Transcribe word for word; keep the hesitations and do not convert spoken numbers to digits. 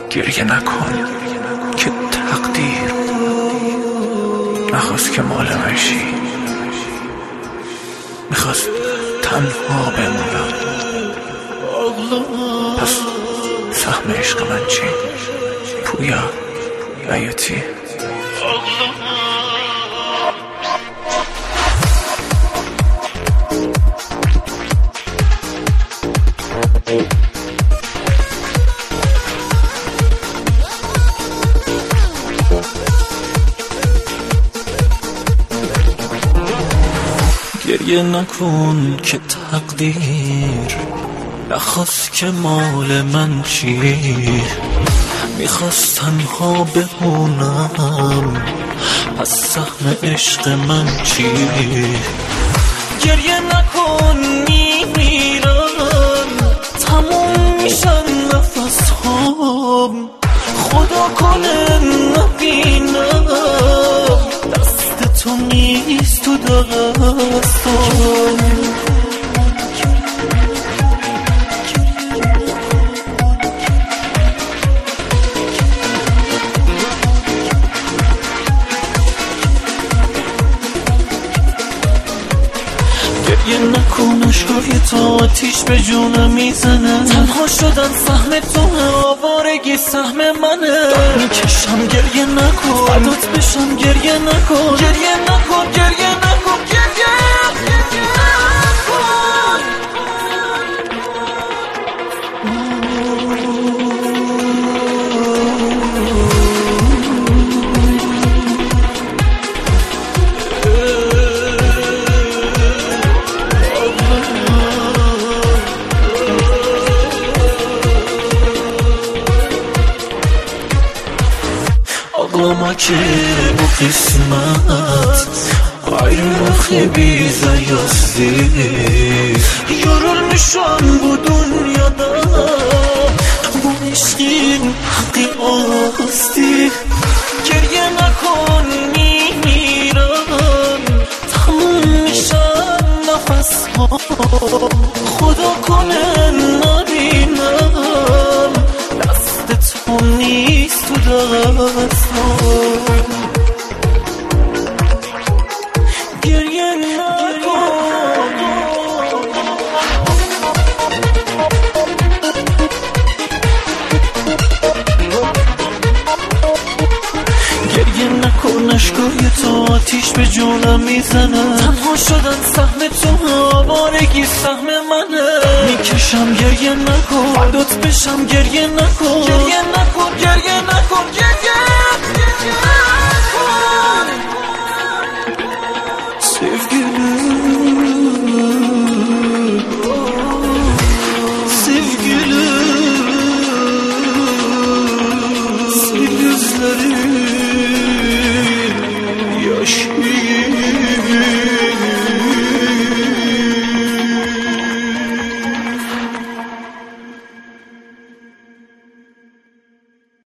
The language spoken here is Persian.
گریه نکن که تقدیر نخواست که مال من شی، میخواست تنها بمونم. پس سهم عشق من چی؟ پویا حیاتی گریه نکن که تقدیر نخواست که مال من چی، میخواست تنها بمونم. پس سهم عشق من چی؟ گریه نکن میمیرم، تموم میشن نفس هام، خدا کنه نبینم دست تو نیست تو دستم. گریه نکن اشکای تو آتیش به جونم میزنه، تنها شدن سهم تو آوارگی سهم منه. میکشم گریه نکن فدات بشم گریه نکن، گریه نکن گریه نکن گریه ağlama ki bu kısmet ayrılık bize yazdı. Yorulmuşum bu dünyada, bu aşkın hakkı azdı. Geriye nakon میمیرم، تموم میشن نفس ها، خدا کنه نبینم دست تو نیست تو دستم. گریه نکن گریه نکن اشکای تو آتیش به جونم میزنه، تنها شدن سهم تو آوارگی سهم منه. میکشم گریه نکن فدات بشم گریه نکن، گریه نکن گریه نکن گریه نکن. Sevgilim sevgilim sil gözlerim